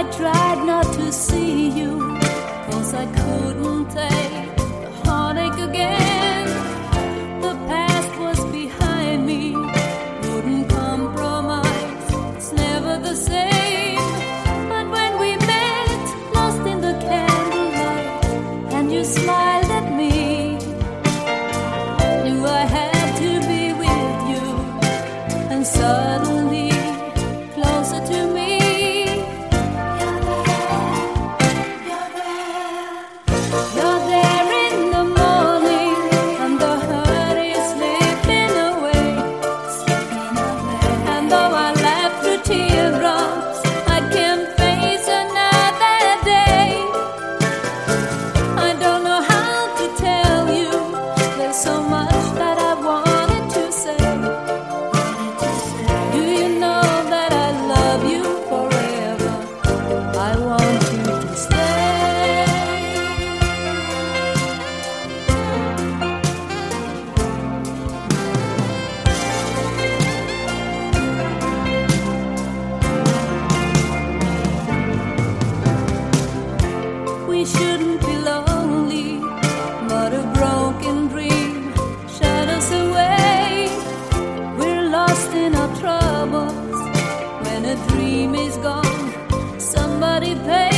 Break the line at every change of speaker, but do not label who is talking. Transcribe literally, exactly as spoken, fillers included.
I tried not to see you, 'cause I couldn't take the heartache again. The past was behind me, wouldn't compromise, it's never the same. But when we met, lost in the candlelight, and you smiled at me, knew I had to be with you, and suddenly closer to me. We shouldn't be lonely, but a broken dream shadows away. We're lost in our troubles. When a dream is gone, somebody pays.